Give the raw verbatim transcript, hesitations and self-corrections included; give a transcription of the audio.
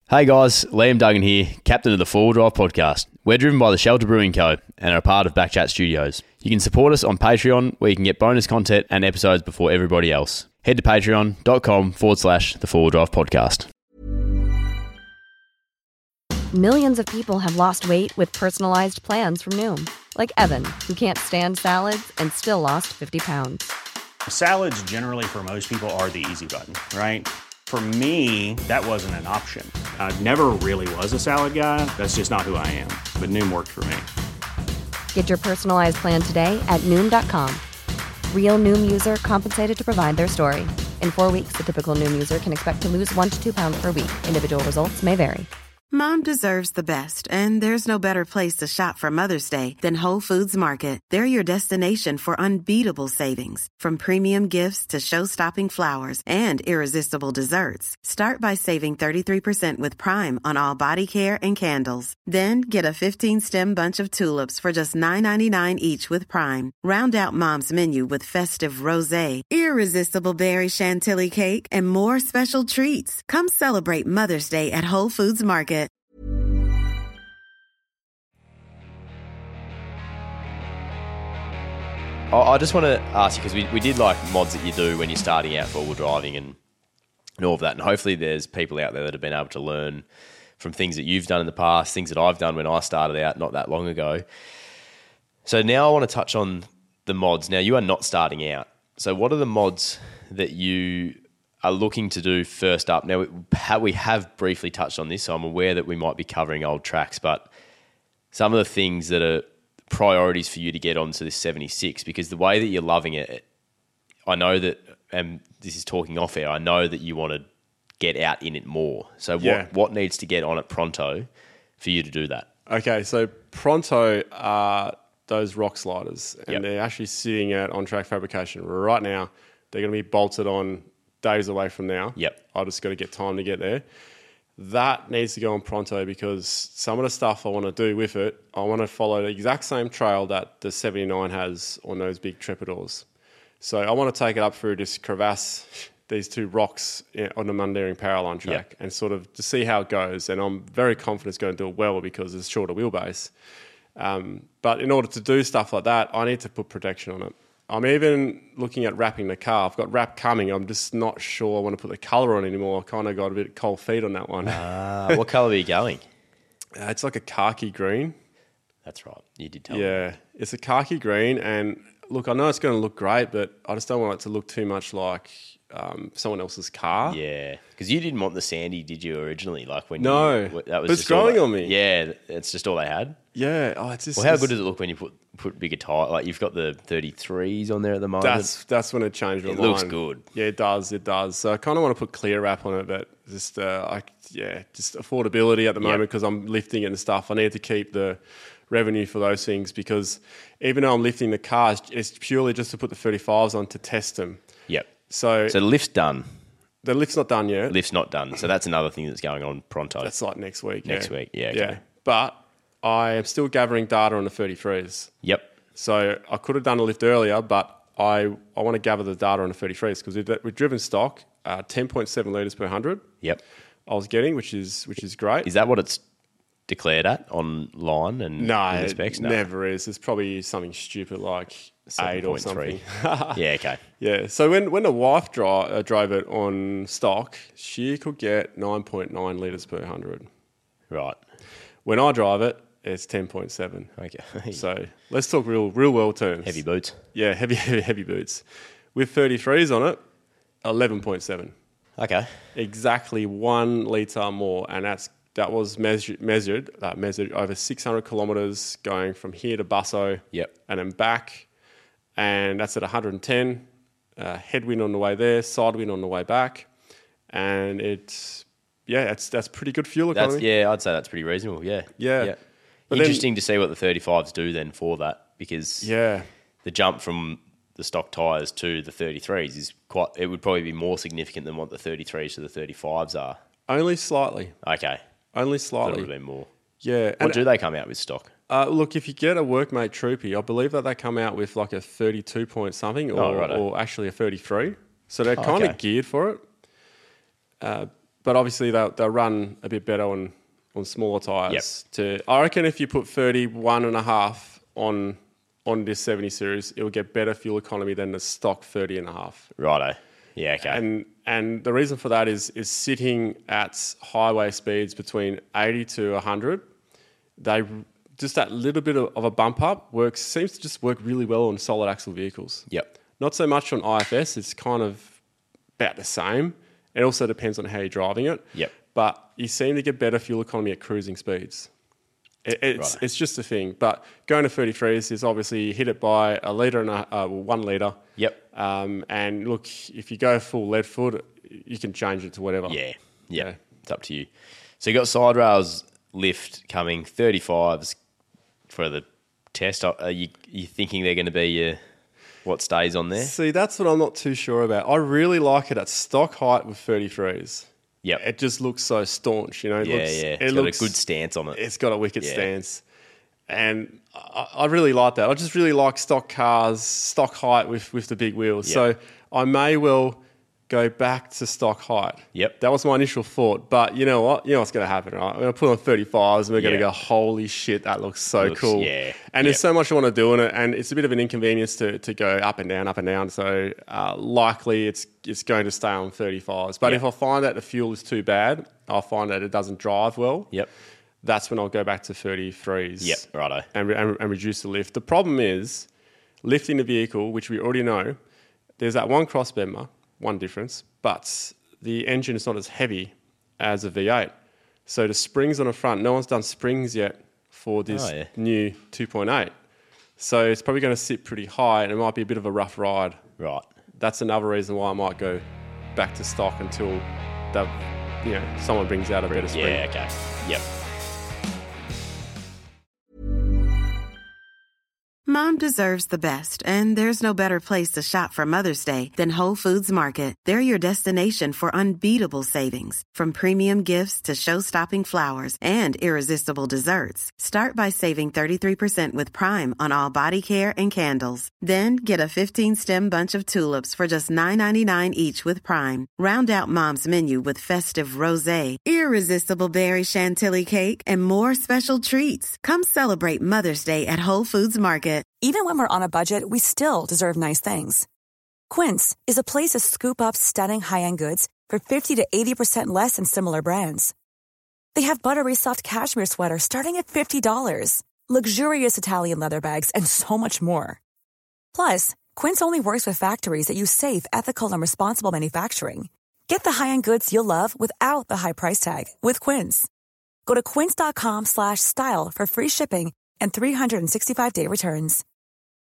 Hey guys, Liam Duggan here, captain of the Four Wheel Drive podcast. We're driven by the Shelter Brewing Co. and are a part of Backchat Studios. You can support us on Patreon, where you can get bonus content and episodes before everybody else. Head to patreon.com forward slash the Four Wheel Drive podcast. Millions of people have lost weight with personalized plans from Noom. Like Evan, who can't stand salads and still lost fifty pounds. Salads generally for most people are the easy button, right? For me, that wasn't an option. I never really was a salad guy. That's just not who I am. But Noom worked for me. Get your personalized plan today at Noom dot com. Real Noom user compensated to provide their story. In four weeks, the typical Noom user can expect to lose one to two pounds per week. Individual results may vary. Mom deserves the best, and there's no better place to shop for Mother's Day than Whole Foods Market. They're your destination for unbeatable savings, from premium gifts to show-stopping flowers and irresistible desserts. Start by saving thirty-three percent with Prime on all body care and candles. Then get a fifteen-stem bunch of tulips for just nine ninety-nine each with Prime. Round out Mom's menu with festive rosé, irresistible berry chantilly cake, and more special treats. Come celebrate Mother's Day at Whole Foods Market. I just want to ask you, because we, we did like mods that you do when you're starting out four-wheel driving and, and all of that, and hopefully there's people out there that have been able to learn from things that you've done in the past, things that I've done when I started out not that long ago. So now I want to touch on the mods. Now, you are not starting out. So what are the mods that you are looking to do first up? Now, we have briefly touched on this, so I'm aware that we might be covering old tracks, but some of the things that are priorities for you to get onto this seventy-six, because the way that you're loving it, I know that, and this is talking off air, I know that you want to get out in it more. So what, Yeah. what needs to get on it pronto for you to do that? Okay, so Pronto are those rock sliders, and Yep. they're actually sitting at On Track Fabrication right now. They're going to be bolted on days away from now. Yep. I just got to get time to get there. That needs to go on Pronto, because some of the stuff I want to do with it, I want to follow the exact same trail that the seventy-nine has on those big Trepidors. So I want to take it up through this crevasse, these two rocks on the Mundaring Powerline track, Yep. and sort of to see how it goes. And I'm very confident it's going to do it well because it's shorter wheelbase. Um, but in order to do stuff like that, I need to put protection on it. I'm even looking at wrapping the car. I've got wrap coming. I'm just not sure I want to put the colour on anymore. I kind of got a bit cold feet on that one. Uh, what colour are you going? Uh, it's like a khaki green. That's right. You did tell me. Yeah, it's a khaki green. And look, I know it's going to look great, but I just don't want it to look too much like um, someone else's car. Yeah, because you didn't want the Sandy, did you, originally? Like when No, you, that was but it's just all growing they- on me. Yeah, it's just all they had. Yeah. Oh, it's just. Well, how it's- good does it look when you put put bigger tire? Like you've got the thirty-threes on there at the moment. That's that's when it changed my It mind. looks good. Yeah, it does. It does. So I kind of want to put clear wrap on it, but just uh, I yeah, just affordability at the moment because I'm lifting it and stuff. I need to keep the revenue for those things because even though I'm lifting the cars, it's purely just to put the thirty-fives on to test them. Yep. So, So the lift's done. the lift's not done yet. Lift's not done. So that's another thing that's going on pronto. That's like next week. Next yeah. week, yeah, okay. Yeah. But I am still gathering data on the thirty-threes. Yep. So I could have done a lift earlier, but I, I want to gather the data on the thirty-threes because we've, we've driven stock, uh, ten point seven litres per one hundred Yep. I was getting, which is which is great. Is that what it's declared at online and no, in the it specs? No. never is. It's probably something stupid like eight or something. Yeah, okay. Yeah. So when, when the wife dri- uh, drove it on stock, she could get nine point nine litres per one hundred. Right. When I drive it, it's ten point seven. Okay. So let's talk real real world terms. Heavy boots. Yeah, heavy, heavy, heavy boots. With thirty-threes on it, eleven point seven. Okay. Exactly one litre more. And that's that was measured, measured, uh, measured over six hundred kilometres going from here to Busso Yep. and then back. And that's at one hundred ten. Uh, headwind on the way there, side wind on the way back. And it's, yeah, that's, that's pretty good fuel That's economy. yeah, I'd say that's pretty reasonable. Yeah. Yeah. But then- Interesting to see what the thirty-fives do then for that, because Yeah. the jump from the stock tyres to the thirty-threes is quite, it would probably be more significant than what the thirty-threes to the thirty-fives are. Only slightly. Okay. Only Thought it slightly. would have been more. Yeah. What And, do they come out with stock? uh, look, if you get a workmate troopy, I believe that they come out with like a thirty-two point something or, Oh, righto. or actually a thirty-three. So they're Oh, kind okay. of geared for it. Uh, but obviously they'll, they'll run a bit better on, on smaller tyres. Yep. To I reckon if you put thirty-one and a half on on this seventy series, it will get better fuel economy than the stock thirty and a half. Righto. Yeah, okay. And and the reason for that is is sitting at highway speeds between eighty to one hundred. They just that little bit of, of a bump up works seems to just work really well on solid axle vehicles. Yep. Not so much on I F S. It's kind of about the same. It also depends on how you're driving it. Yep. But you seem to get better fuel economy at cruising speeds. It, it's Right. it's just a thing. But going to thirty-threes is obviously you hit it by a litre and a, uh, well, one litre. Yep. Um, and look, if you go full lead foot, you can change it to whatever. Yeah. Yeah. Yeah. It's up to you. So you got side rails lift coming, thirty-fives for the test. Are you, you thinking they're going to be your, what stays on there? See, that's what I'm not too sure about. I really like it at stock height with thirty-threes. Yep. It just looks so staunch, you know. It Yeah, looks, yeah. It It's got looks, a good stance on it. It's got a wicked Yeah. stance. And I, I really like that. I just really like stock cars, stock height with, with the big wheels. Yep. So I may well go back to stock height. Yep. That was my initial thought. But you know what? You know what's going to happen, right? We're going to put on thirty-fives and we're going to Yeah. go, holy shit, that looks so Looks- cool. yeah. And there's Yep. so much I want to do in it. And it's a bit of an inconvenience to, to go up and down, up and down. So uh, likely it's it's going to stay on thirty-fives. But Yep. if I find that the fuel is too bad, I'll find that it doesn't drive well. Yep. That's when I'll go back to thirty-threes. Yep, righto. And, re- and, and reduce the lift. The problem is lifting the vehicle, which we already know, there's that one cross bender, one difference, but the engine is not as heavy as a V eight. So the springs on the front, no one's done springs yet for this Oh, yeah. new two point eight. So it's probably going to sit pretty high and it might be a bit of a rough ride. Right. That's another reason why I might go back to stock until the, you know, someone brings out a better spring. Yeah, okay. Yep. Mom deserves the best, and there's no better place to shop for Mother's Day than Whole Foods Market. They're your destination for unbeatable savings, from premium gifts to show-stopping flowers and irresistible desserts. Start by saving thirty-three percent with Prime on all body care and candles. Then get a fifteen-stem bunch of tulips for just nine ninety-nine each with Prime. Round out Mom's menu with festive rosé, irresistible berry chantilly cake, and more special treats. Come celebrate Mother's Day at Whole Foods Market. Even when we're on a budget, we still deserve nice things. Quince is a place to scoop up stunning high-end goods for fifty to eighty percent less than similar brands. They have buttery soft cashmere sweaters starting at fifty dollars, luxurious Italian leather bags, and so much more. Plus, Quince only works with factories that use safe, ethical, and responsible manufacturing. Get the high-end goods you'll love without the high price tag with Quince. Go to quince.com slash style for free shipping and three sixty-five day returns.